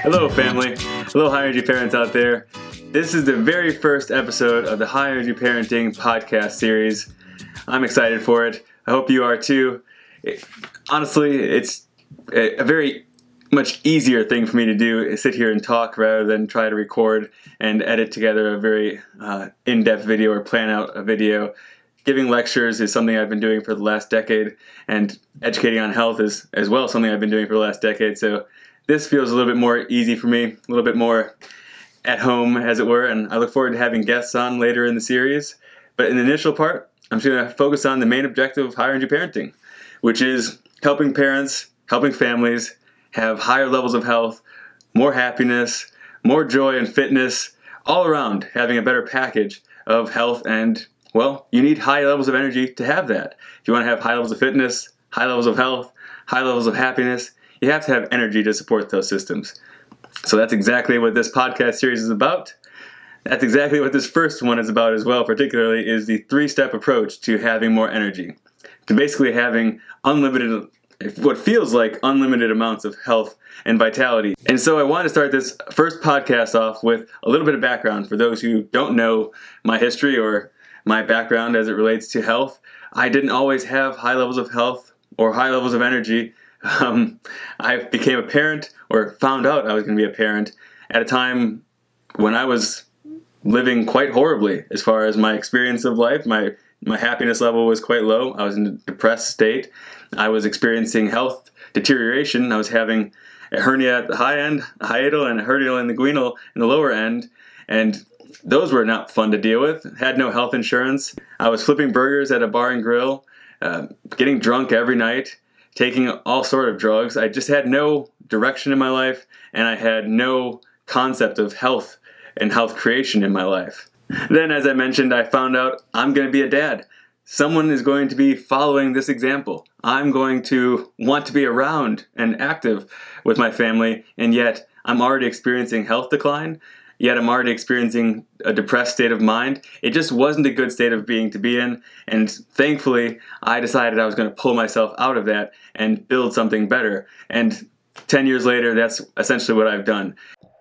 Hello, family. Hello, high energy parents out there. This is the very first episode of the High Energy Parenting podcast series. I'm excited for it. I hope you are too. Honestly, it's a very much easier thing for me to do is sit here and talk rather than try to record and edit together a very in-depth video or plan out a video. Giving lectures is something I've been doing for the last decade, and educating on health is as well something I've been doing for the last decade. So this feels a little bit more easy for me, a little bit more at home, as it were, and I look forward to having guests on later in the series. But in the initial part, I'm just going to focus on the main objective of higher energy parenting, which is helping parents, helping families have higher levels of health, more happiness, more joy and fitness, all around having a better package of health. And, well, you need high levels of energy to have that. If you want to have high levels of fitness, high levels of health, high levels of happiness, you have to have energy to support those systems. So that's exactly what this podcast series is about. That's exactly what this first one is about as well, particularly, is the 3-step approach to having more energy. To basically having unlimited, what feels like unlimited amounts of health and vitality. And so I want to start this first podcast off with a little bit of background for those who don't know my history or my background as it relates to health. I didn't always have high levels of health or high levels of energy. I became a parent, or found out I was going to be a parent, at a time when I was living quite horribly as far as my experience of life. My happiness level was quite low. I was in a depressed state. I was experiencing health deterioration. I was having a hernia at the high end, a hiatal, and a hernia inguinal in the lower end, and those were not fun to deal with. Had no health insurance. I was flipping burgers at a bar and grill, getting drunk every night, taking all sort of drugs. I just had no direction in my life, and I had no concept of health and health creation in my life. Then, as I mentioned, I found out I'm going to be a dad. Someone is going to be following this example. I'm going to want to be around and active with my family, and yet I'm already experiencing health decline. Yet I'm already experiencing a depressed state of mind. It just wasn't a good state of being to be in, and thankfully I decided I was going to pull myself out of that and build something better. And 10 years later, that's essentially what I've done.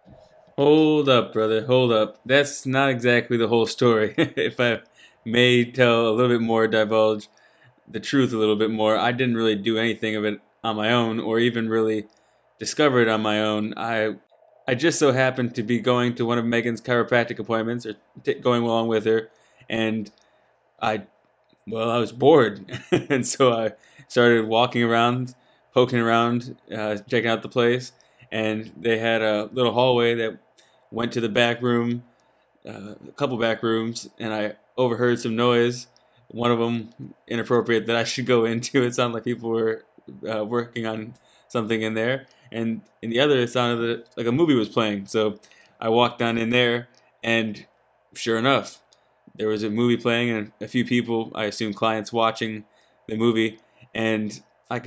Hold up, brother, hold up. That's not exactly the whole story. If I may tell a little bit more, divulge the truth a little bit more, I didn't really do anything of it on my own or even really discover it on my own. I just so happened to be going to one of Megan's chiropractic appointments, or going along with her, and I was bored, and so I started walking around, poking around, checking out the place, and they had a little hallway that went to the back room, a couple back rooms, and I overheard some noise, one of them inappropriate that I should go into. It sounded like people were working on something in there. And in the other, it sounded like a movie was playing. So I walked down in there, and sure enough, there was a movie playing and a few people, I assume clients, watching the movie. And I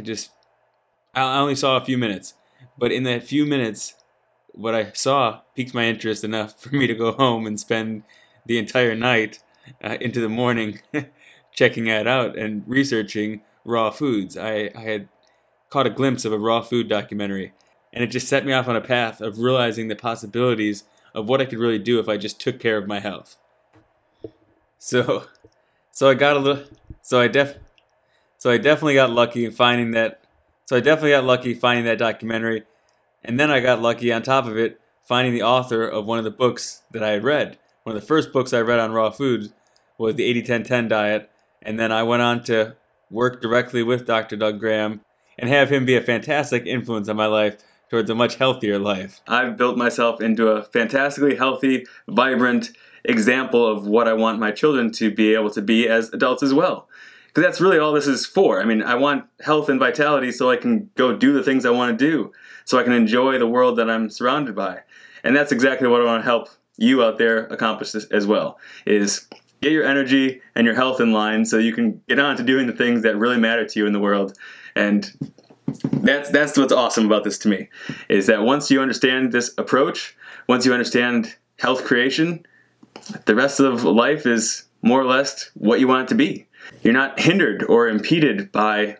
only saw a few minutes. But in that few minutes, what I saw piqued my interest enough for me to go home and spend the entire night into the morning checking that out and researching raw foods. I had caught a glimpse of a raw food documentary, and it just set me off on a path of realizing the possibilities of what I could really do if I just took care of my health. So I definitely got lucky finding that documentary, and then I got lucky on top of it finding the author of one of the books that I had read. One of the first books I read on raw foods was the 80-10-10 diet, and then I went on to work directly with Dr. Doug Graham and have him be a fantastic influence on my life towards a much healthier life. I've built myself into a fantastically healthy, vibrant example of what I want my children to be able to be as adults as well. Because that's really all this is for. I mean, I want health and vitality so I can go do the things I want to do, so I can enjoy the world that I'm surrounded by. And that's exactly what I want to help you out there accomplish this as well, is get your energy and your health in line so you can get on to doing the things that really matter to you in the world. And that's what's awesome about this to me, is that once you understand this approach, once you understand health creation, the rest of life is more or less what you want it to be. You're not hindered or impeded by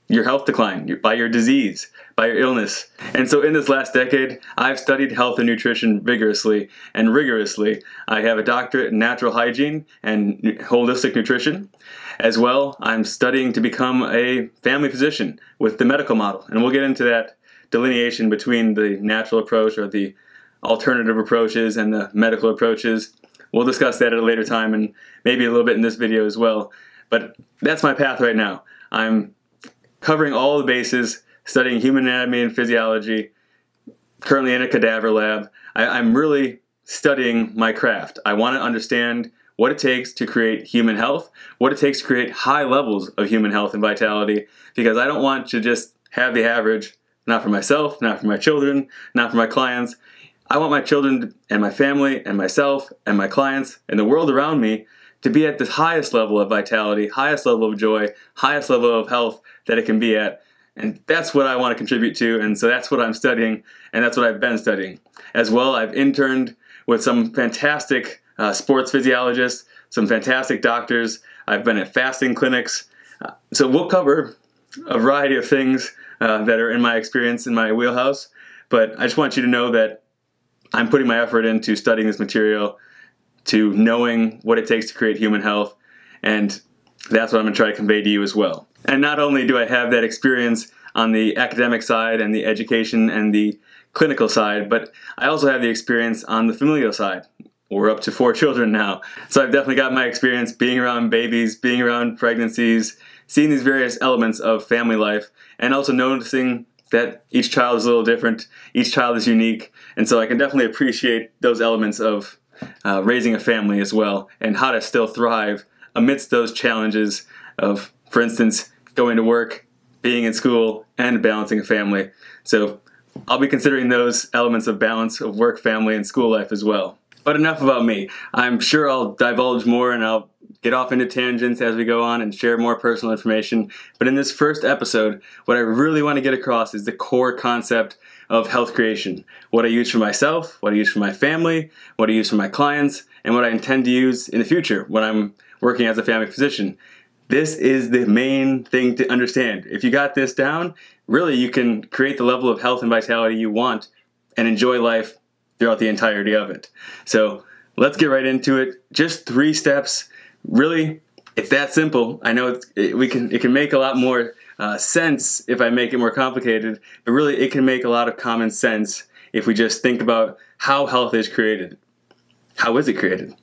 your health decline, by your disease, by your illness. And so in this last decade, I've studied health and nutrition vigorously and rigorously. I have a doctorate in natural hygiene and holistic nutrition. As well, I'm studying to become a family physician with the medical model. And we'll get into that delineation between the natural approach or the alternative approaches and the medical approaches. We'll discuss that at a later time and maybe a little bit in this video as well. But that's my path right now. I'm covering all the bases, studying human anatomy and physiology, currently in a cadaver lab. I'm really studying my craft. I want to understand what it takes to create human health, what it takes to create high levels of human health and vitality, because I don't want to just have the average, not for myself, not for my children, not for my clients. I want my children and my family and myself and my clients and the world around me to be at the highest level of vitality, highest level of joy, highest level of health that it can be at. And that's what I want to contribute to, and so that's what I'm studying, and that's what I've been studying. As well, I've interned with some fantastic sports physiologists, some fantastic doctors. I've been at fasting clinics. So we'll cover a variety of things that are in my experience, in my wheelhouse. But I just want you to know that I'm putting my effort into studying this material, to knowing what it takes to create human health, and that's what I'm going to try to convey to you as well. And not only do I have that experience on the academic side and the education and the clinical side, but I also have the experience on the familial side. We're up to 4 children now. So I've definitely got my experience being around babies, being around pregnancies, seeing these various elements of family life, and also noticing that each child is a little different, each child is unique, and so I can definitely appreciate those elements of raising a family as well, and how to still thrive amidst those challenges of, for instance, going to work, being in school, and balancing a family. So I'll be considering those elements of balance of work, family, and school life as well. But enough about me. I'm sure I'll divulge more and I'll get off into tangents as we go on and share more personal information. But in this first episode, what I really want to get across is the core concept of health creation. What I use for myself, what I use for my family, what I use for my clients, and what I intend to use in the future when I'm working as a family physician. This is the main thing to understand. If you got this down, really you can create the level of health and vitality you want and enjoy life throughout the entirety of it. So let's get right into it. Just 3 steps. Really, it's that simple. I know it can make a lot more sense if I make it more complicated, but really it can make a lot of common sense if we just think about how health is created. How is it created?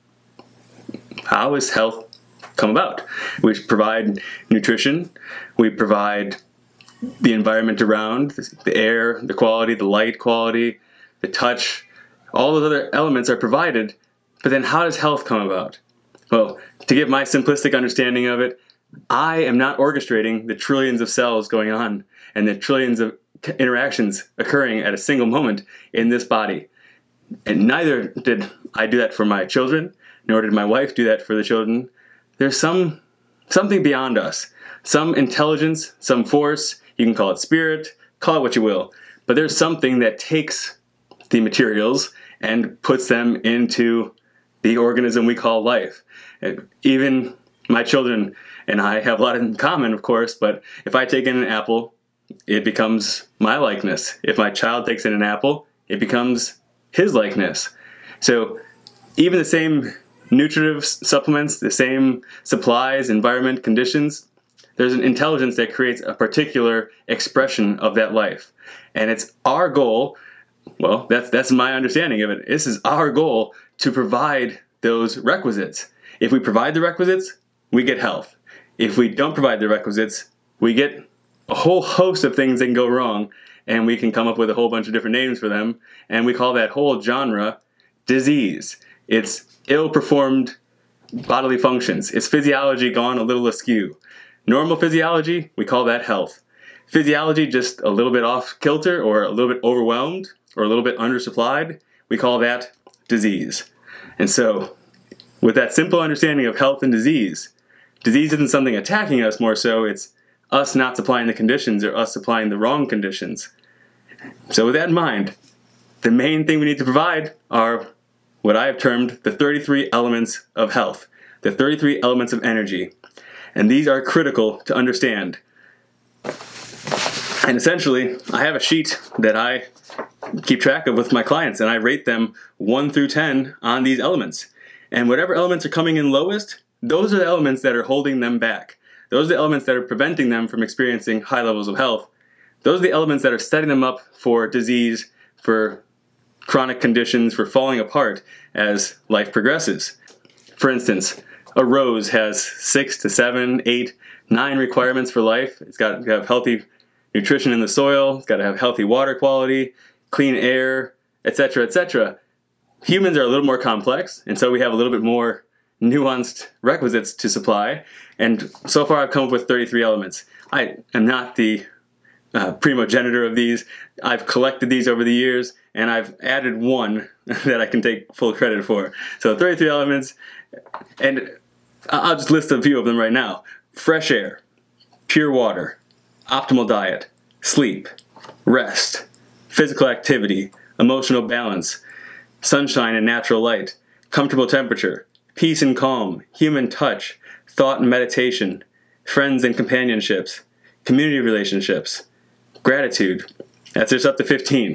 How is health come about? We provide nutrition, we provide the environment around, the air, the quality, the light quality, the touch, all those other elements are provided, but then how does health come about? Well, to give my simplistic understanding of it, I am not orchestrating the trillions of cells going on and the trillions of interactions occurring at a single moment in this body. And neither did I do that for my children, nor did my wife do that for the children. There's something beyond us, some intelligence, some force, you can call it spirit, call it what you will, but there's something that takes the materials and puts them into the organism we call life. Even my children and I have a lot in common, of course, but if I take in an apple, it becomes my likeness. If my child takes in an apple, it becomes his likeness. So even the same nutritive supplements, the same supplies, environment, conditions, there's an intelligence that creates a particular expression of that life. And it's our goal, well, that's my understanding of it. This is our goal to provide those requisites. If we provide the requisites, we get health. If we don't provide the requisites, we get a whole host of things that can go wrong, and we can come up with a whole bunch of different names for them, and we call that whole genre disease. It's ill-performed bodily functions. It's physiology gone a little askew. Normal physiology, we call that health. Physiology just a little bit off kilter or a little bit overwhelmed or a little bit undersupplied, we call that disease. And so, with that simple understanding of health and disease isn't something attacking us more so, it's us not supplying the conditions or us supplying the wrong conditions. So with that in mind, the main thing we need to provide are what I have termed the 33 elements of health, the 33 elements of energy. And these are critical to understand. And essentially, I have a sheet that I keep track of with my clients, and I rate them 1 through 10 on these elements. And whatever elements are coming in lowest, those are the elements that are holding them back. Those are the elements that are preventing them from experiencing high levels of health. Those are the elements that are setting them up for disease, for chronic conditions, for falling apart as life progresses. For instance, a rose has 6 to 7, 8, 9 requirements for life. It's got to have healthy nutrition in the soil, it's got to have healthy water quality, clean air, etc., etc. Humans are a little more complex, and so we have a little bit more nuanced requisites to supply. And so far I've come up with 33 elements. I am not the primogenitor of these. I've collected these over the years, and I've added one that I can take full credit for. So 33 elements, and I'll just list a few of them right now. Fresh air, pure water, optimal diet, sleep, rest, physical activity, emotional balance, sunshine and natural light, comfortable temperature, peace and calm, human touch, thought and meditation, friends and companionships, community relationships, gratitude. That's just up to 15.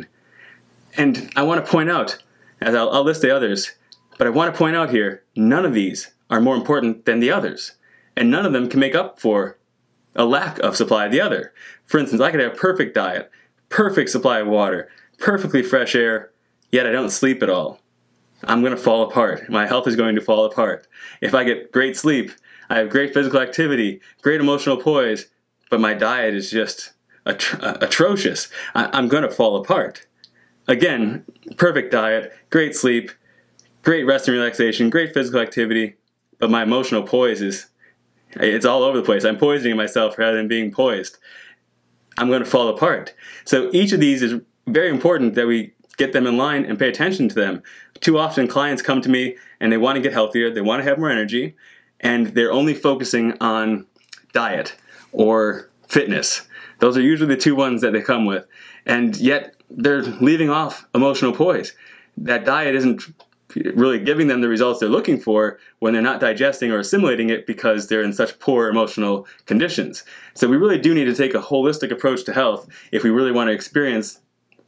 And I want to point out, as I'll list the others, but I want to point out here, none of these are more important than the others. And none of them can make up for a lack of supply of the other. For instance, I could have perfect diet, perfect supply of water, perfectly fresh air, yet I don't sleep at all. I'm going to fall apart. My health is going to fall apart. If I get great sleep, I have great physical activity, great emotional poise, but my diet is just atrocious. I'm going to fall apart. Again, perfect diet, great sleep, great rest and relaxation, great physical activity, but my emotional poise it's all over the place. I'm poisoning myself rather than being poised. I'm going to fall apart. So each of these is very important that we get them in line and pay attention to them. Too often clients come to me and they want to get healthier, they want to have more energy, and they're only focusing on diet or fitness. Those are usually the two ones that they come with. And yet they're leaving off emotional poise. That diet isn't really giving them the results they're looking for when they're not digesting or assimilating it because they're in such poor emotional conditions. So we really do need to take a holistic approach to health if we really want to experience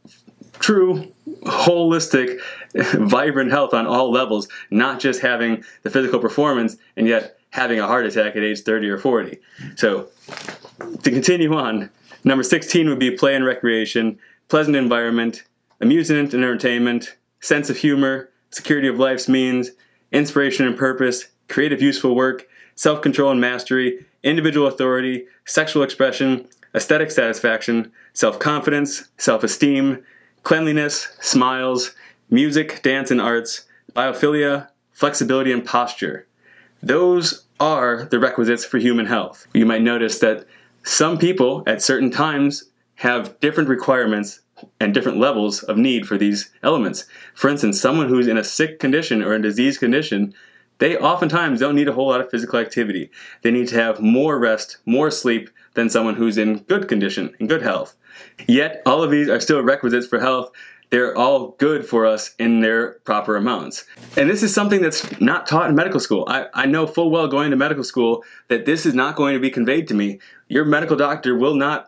true, holistic, vibrant health on all levels, not just having the physical performance and yet having a heart attack at age 30 or 40. So to continue on, number 16 would be play and recreation, pleasant environment, amusement and entertainment, sense of humor, security of life's means, inspiration and purpose, creative useful work, self-control and mastery, individual authority, sexual expression, aesthetic satisfaction, self-confidence, self-esteem, cleanliness, smiles, music, dance and arts, biophilia, flexibility and posture. Those are the requisites for human health. You might notice that some people at certain times have different requirements and different levels of need for these elements. For instance, someone who's in a sick condition or a disease condition, they oftentimes don't need a whole lot of physical activity. They need to have more rest, more sleep than someone who's in good condition, in good health. Yet, all of these are still requisites for health. They're all good for us in their proper amounts. And this is something that's not taught in medical school. I know full well going to medical school that this is not going to be conveyed to me. Your medical doctor will not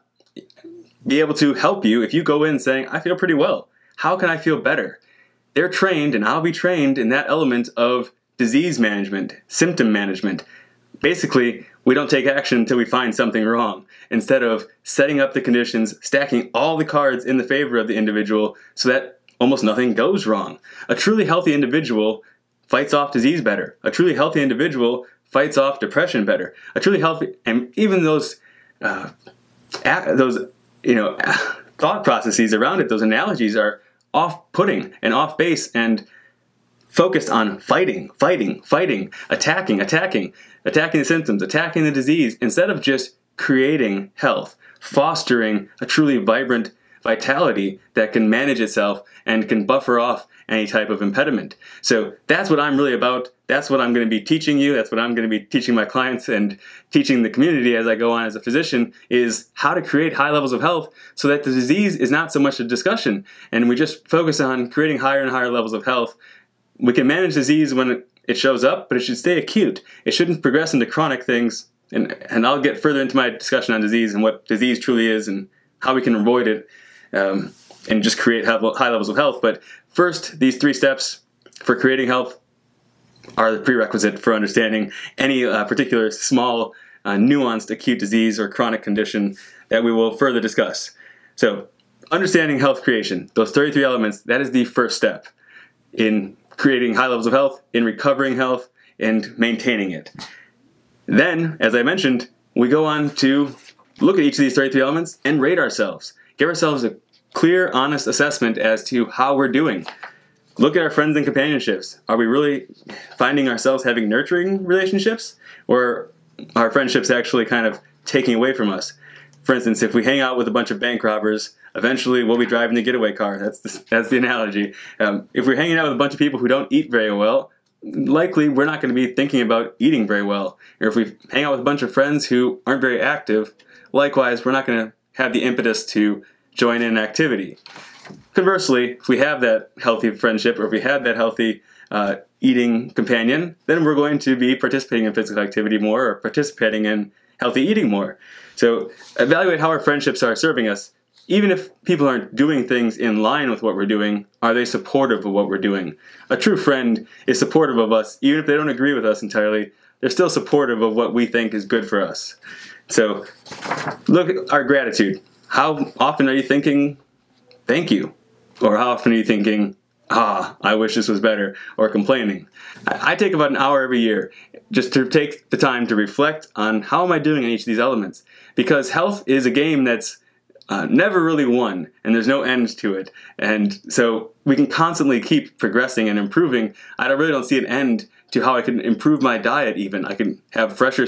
be able to help you if you go in saying, I feel pretty well. How can I feel better? They're trained, and I'll be trained in that element of disease management, symptom management. Basically, we don't take action until we find something wrong, instead of setting up the conditions, stacking all the cards in the favor of the individual so that almost nothing goes wrong. A truly healthy individual fights off disease better. A truly healthy individual fights off depression better. A truly healthy, and even those thought processes around it, those analogies are off-putting and off-base and focused on fighting, attacking the symptoms, attacking the disease, instead of just creating health, fostering a truly vibrant vitality that can manage itself and can buffer off any type of impediment. So that's what I'm really about. That's what I'm going to be teaching you. That's what I'm going to be teaching my clients and teaching the community as I go on as a physician, is how to create high levels of health so that the disease is not so much a discussion and we just focus on creating higher and higher levels of health. We can manage disease when it shows up, but it should stay acute. It shouldn't progress into chronic things. And I'll get further into my discussion on disease and what disease truly is and how we can avoid it and just create high levels of health. But first, these 3 steps for creating health are the prerequisite for understanding any particular small, nuanced acute disease or chronic condition that we will further discuss. So, understanding health creation, those 33 elements, that is the first step in creating high levels of health, in recovering health, and maintaining it. Then, as I mentioned, we go on to look at each of these 33 elements and rate ourselves. Give ourselves a clear, honest assessment as to how we're doing. Look at our friends and companionships. Are we really finding ourselves having nurturing relationships? Or are friendships actually kind of taking away from us? For instance, if we hang out with a bunch of bank robbers, eventually we'll be driving the getaway car. That's the analogy. If we're hanging out with a bunch of people who don't eat very well, likely we're not going to be thinking about eating very well. Or if we hang out with a bunch of friends who aren't very active, likewise, we're not going to have the impetus to join in an activity. Conversely, if we have that healthy friendship or if we have that healthy eating companion, then we're going to be participating in physical activity more or participating in healthy eating more. So evaluate how our friendships are serving us. Even if people aren't doing things in line with what we're doing, are they supportive of what we're doing? A true friend is supportive of us. Even if they don't agree with us entirely, they're still supportive of what we think is good for us. So look at our gratitude. How often are you thinking, thank you? Or how often are you thinking, I wish this was better, or complaining? I take about an hour every year just to take the time to reflect on how am I doing in each of these elements. Because health is a game that's never really won, and there's no end to it. And so we can constantly keep progressing and improving. I really don't see an end to how I can improve my diet even. I can have fresher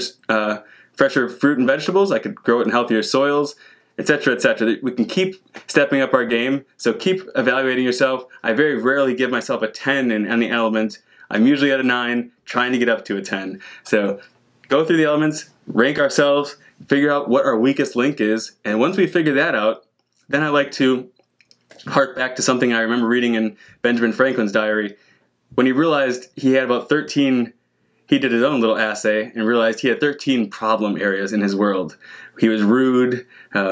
fruit and vegetables. I could grow it in healthier soils, etc., etc. We can keep stepping up our game, so keep evaluating yourself. I very rarely give myself a 10 in any element. I'm usually at a 9, trying to get up to a 10. So go through the elements, rank ourselves, figure out what our weakest link is, and once we figure that out, then I like to hark back to something I remember reading in Benjamin Franklin's diary. When he realized he had about 13, he did his own little assay and realized he had 13 problem areas in his world. He was rude,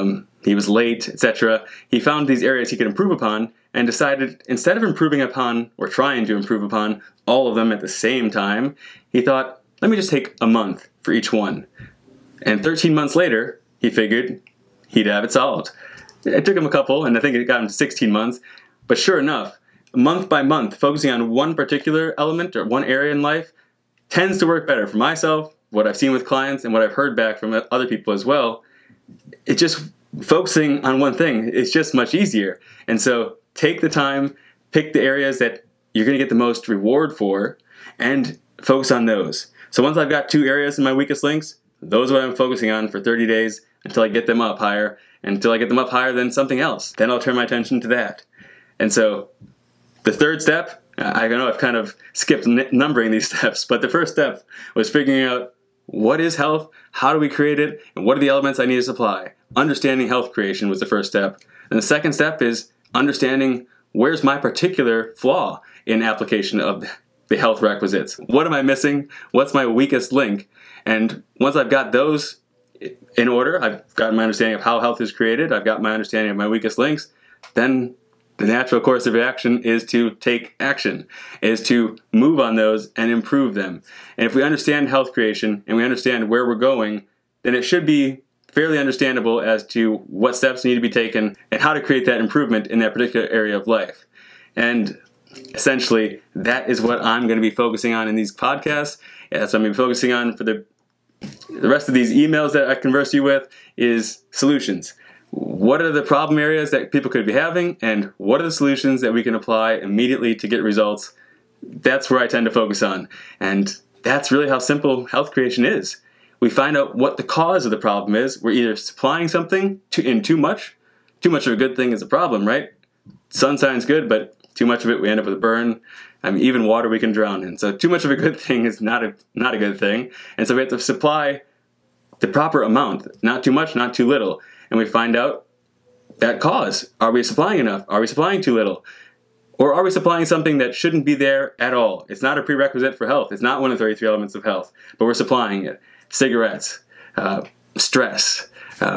he was late, etc. He found these areas he could improve upon and decided instead of improving upon or trying to improve upon all of them at the same time, he thought, let me just take a month for each one. And 13 months later, he figured he'd have it solved. It took him a couple, and I think it got him to 16 months. But sure enough, month by month, focusing on one particular element or one area in life tends to work better for myself, what I've seen with clients, and what I've heard back from other people as well. It's just focusing on one thing. It's just much easier. And so take the time, pick the areas that you're going to get the most reward for, and focus on those. So once I've got 2 areas in my weakest links, those are what I'm focusing on for 30 days until I get them up higher. And until I get them up higher, then something else. Then I'll turn my attention to that. And so the third step, I know I've kind of skipped numbering these steps, but the first step was figuring out what is health, how do we create it, and what are the elements I need to supply. Understanding health creation was the first step. And the second step is understanding where's my particular flaw in application of the health requisites. What am I missing? What's my weakest link? And once I've got those in order, I've got my understanding of how health is created, I've got my understanding of my weakest links, then the natural course of action is to take action, is to move on those and improve them. And if we understand health creation and we understand where we're going, then it should be fairly understandable as to what steps need to be taken and how to create that improvement in that particular area of life. And essentially, that is what I'm going to be focusing on in these podcasts. That's what I'm going to be focusing on for the rest of these emails that I converse you with is solutions. What are the problem areas that people could be having, and what are the solutions that we can apply immediately to get results? That's where I tend to focus on. And that's really how simple health creation is. We find out what the cause of the problem is. We're either supplying something in too much. Too much of a good thing is a problem, right? Sunshine's good, but too much of it, we end up with a burn. I mean, even water we can drown in. So too much of a good thing is not a good thing. And so we have to supply the proper amount, not too much, not too little. And we find out that cause. Are we supplying enough? Are we supplying too little? Or are we supplying something that shouldn't be there at all? It's not a prerequisite for health. It's not one of the 33 elements of health, but we're supplying it. Cigarettes, stress,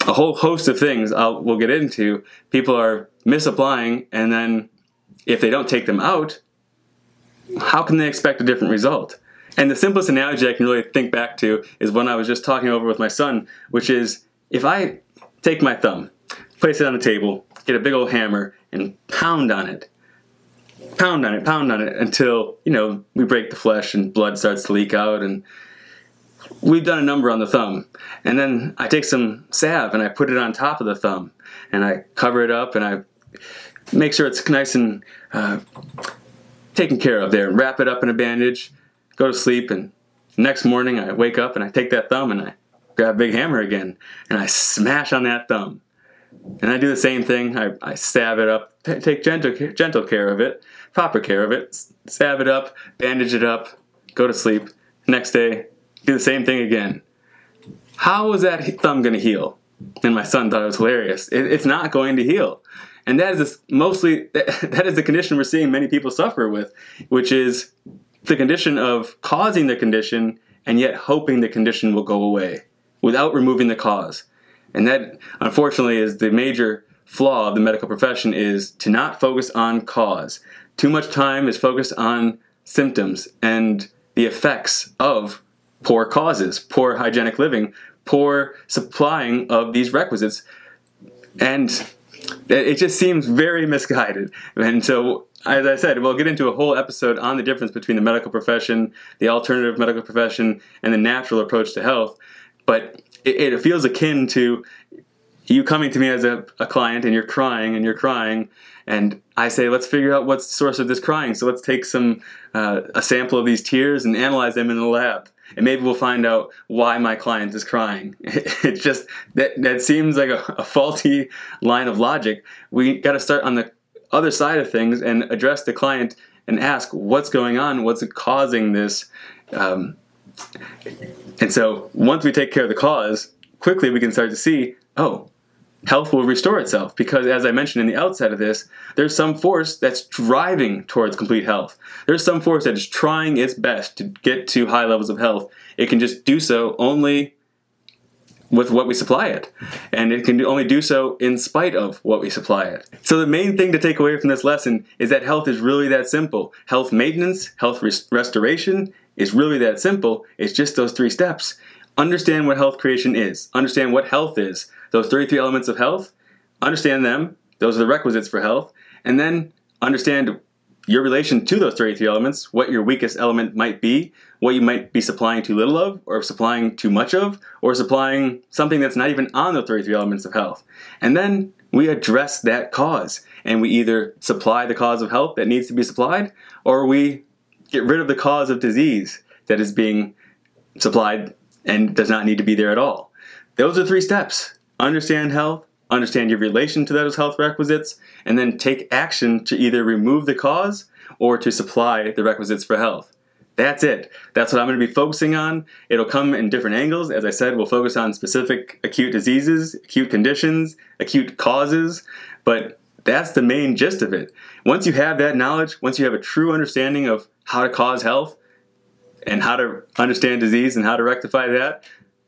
a whole host of things we'll get into. People are misapplying, and then if they don't take them out, how can they expect a different result? And the simplest analogy I can really think back to is one I was just talking over with my son, which is if I take my thumb, place it on the table, get a big old hammer, and pound on it until, we break the flesh and blood starts to leak out, and we've done a number on the thumb. And then I take some salve and I put it on top of the thumb, and I cover it up, and I make sure it's nice and taken care of there, and wrap it up in a bandage, go to sleep, and next morning I wake up and I take that thumb and I grab a big hammer again and I smash on that thumb. And I do the same thing. I salve it up, take gentle care of it, proper care of it, salve it up, bandage it up, go to sleep. Next day, do the same thing again. How is that thumb going to heal? And my son thought it was hilarious. It's not going to heal. And that is the condition we're seeing many people suffer with, which is the condition of causing the condition and yet hoping the condition will go away without removing the cause. And that, unfortunately, is the major flaw of the medical profession, is to not focus on cause. Too much time is focused on symptoms and the effects of poor causes, poor hygienic living, poor supplying of these requisites. And it just seems very misguided. And so, as I said, we'll get into a whole episode on the difference between the medical profession, the alternative medical profession, and the natural approach to health. But it feels akin to you coming to me as a client, and you're crying, and I say, let's figure out what's the source of this crying. So let's take a sample of these tears and analyze them in the lab. And maybe we'll find out why my client is crying. It's just, that seems like a faulty line of logic. We got to start on the other side of things and address the client and ask what's going on, what's causing this. And so once we take care of the cause, quickly we can start to see, health will restore itself. Because as I mentioned in the outset of this, there's some force that's driving towards complete health. There's some force that is trying its best to get to high levels of health. It can just do so only with what we supply it. And it can only do so in spite of what we supply it. So the main thing to take away from this lesson is that health is really that simple. Health maintenance, health restoration is really that simple. It's just those 3 steps. Understand what health creation is. Understand what health is. Those 33 elements of health, understand them. Those are the requisites for health. And then understand your relation to those 33 elements, what your weakest element might be, what you might be supplying too little of, or supplying too much of, or supplying something that's not even on the 33 elements of health. And then we address that cause. And we either supply the cause of health that needs to be supplied, or we get rid of the cause of disease that is being supplied and does not need to be there at all. Those are 3 steps. Understand health, understand your relation to those health requisites, and then take action to either remove the cause or to supply the requisites for health. That's it. That's what I'm going to be focusing on. It'll come in different angles. As I said, we'll focus on specific acute diseases, acute conditions, acute causes, but that's the main gist of it. Once you have that knowledge, once you have a true understanding of how to cause health and how to understand disease and how to rectify that,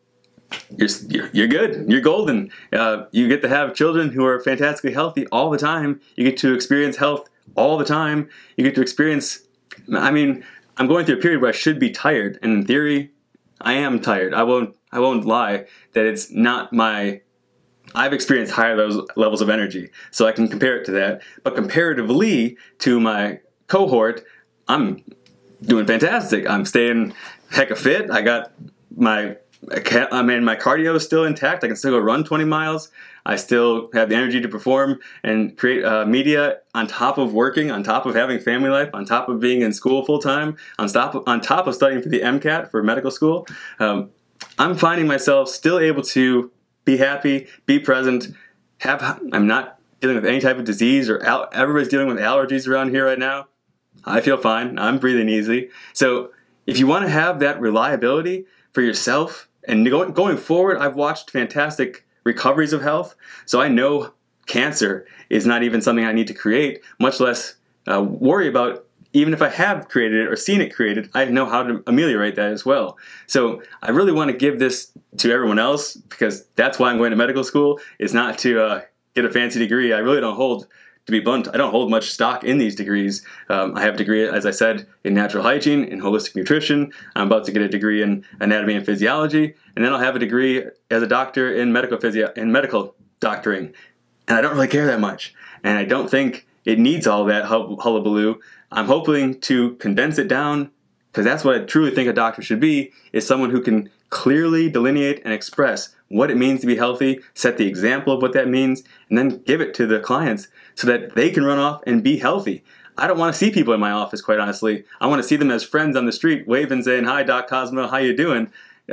you're good. You're golden. You get to have children who are fantastically healthy all the time. You get to experience health all the time. You get to experience, I'm going through a period where I should be tired, and in theory, I am tired. I won't lie that it's not I've experienced higher levels of energy, so I can compare it to that. But comparatively to my cohort, I'm doing fantastic. I'm staying hecka fit. I got my cardio is still intact. I can still go run 20 miles. I still have the energy to perform and create media on top of working, on top of having family life, on top of being in school full time, on top of studying for the MCAT for medical school. I'm finding myself still able to be happy, be present. I'm not dealing with any type of disease, or everybody's dealing with allergies around here right now. I feel fine. I'm breathing easy. So if you want to have that reliability for yourself, and going forward, I've watched fantastic recoveries of health, so I know cancer is not even something I need to create, much less worry about even if I have created it or seen it created, I know how to ameliorate that as well. So I really want to give this to everyone else, because that's why I'm going to medical school, is not to get a fancy degree. I really don't hold, to be blunt, I don't hold much stock in these degrees. I have a degree, as I said, in natural hygiene, in holistic nutrition. I'm about to get a degree in anatomy and physiology, and then I'll have a degree as a doctor in medical doctoring. And I don't really care that much. And I don't think it needs all that hullabaloo. I'm hoping to condense it down, because that's what I truly think a doctor should be, is someone who can clearly delineate and express what it means to be healthy, set the example of what that means, and then give it to the clients so that they can run off and be healthy. I don't want to see people in my office, quite honestly. I want to see them as friends on the street, waving, saying, "Hi, Doc Cosmo, how you doing?"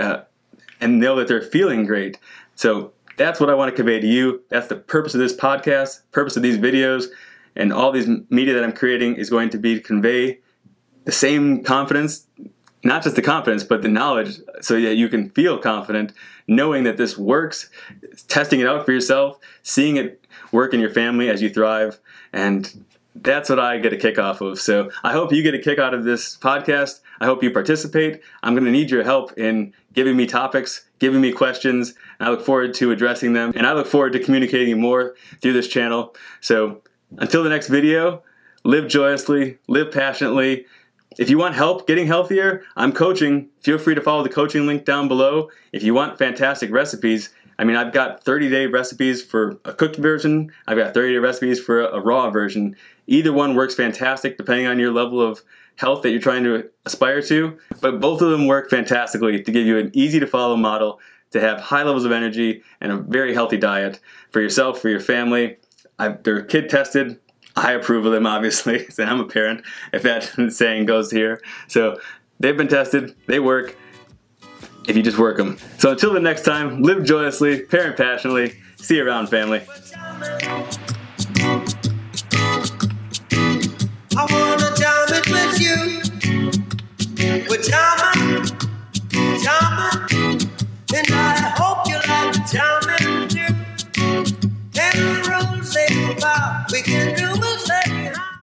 And know that they're feeling great. So that's what I want to convey to you. That's the purpose of this podcast, purpose of these videos, and all these media that I'm creating is going to be to convey the same confidence, not just the confidence, but the knowledge, so that you can feel confident knowing that this works, testing it out for yourself, seeing it work in your family as you thrive. And that's what I get a kick off of. So I hope you get a kick out of this podcast. I hope you participate. I'm going to need your help in giving me topics, giving me questions. And I look forward to addressing them. And I look forward to communicating more through this channel. So until the next video, live joyously, live passionately. If you want help getting healthier, I'm coaching. Feel free to follow the coaching link down below. If you want fantastic recipes, I've got 30-day recipes for a cooked version. I've got 30-day recipes for a raw version. Either one works fantastic depending on your level of health that you're trying to aspire to. But both of them work fantastically to give you an easy-to-follow model to have high levels of energy and a very healthy diet for yourself, for your family. They're kid tested. I approve of them, obviously, so I'm a parent, if that saying goes here. So they've been tested, they work, if you just work them. So until the next time, live joyously, parent passionately, see you around, family.